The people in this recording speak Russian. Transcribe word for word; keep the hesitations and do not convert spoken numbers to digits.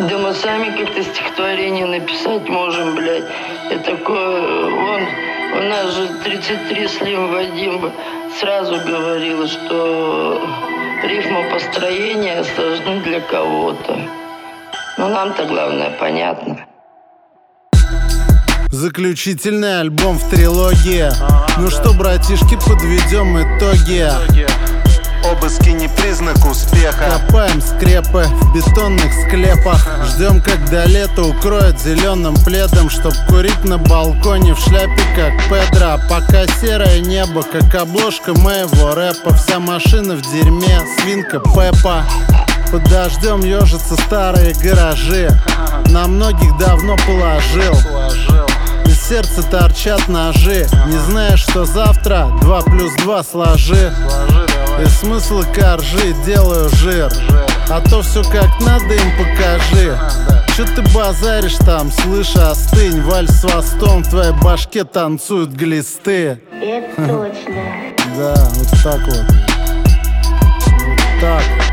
Да мы сами как-то стихотворение написать можем, блядь. Я такое, вон, у нас же тридцать три Слим Вадим сразу говорил, что рифмопостроения сложны для кого-то. Но нам-то главное понятно. Заключительный альбом в трилогии. Ага, ну да. Что, братишки, подведем итоги. Обыски не признак успеха. Копаем скрепы в бетонных склепах. Ждем, когда лето укроет зеленым пледом, чтоб курить на балконе в шляпе, как Педро. Пока серое небо, как обложка моего рэпа. Вся машина в дерьме, свинка Пеппа. Под дождем ежатся старые гаражи. На многих давно положил. Из сердца торчат ножи. Не знаешь, что завтра два плюс два сложи. И смысл коржи, делаю жир. А то все как надо им покажи. Че ты базаришь там, слышь, остынь. Вальс с хвостом в твоей башке танцуют глисты. Это точно. Да, вот так вот. Вот так.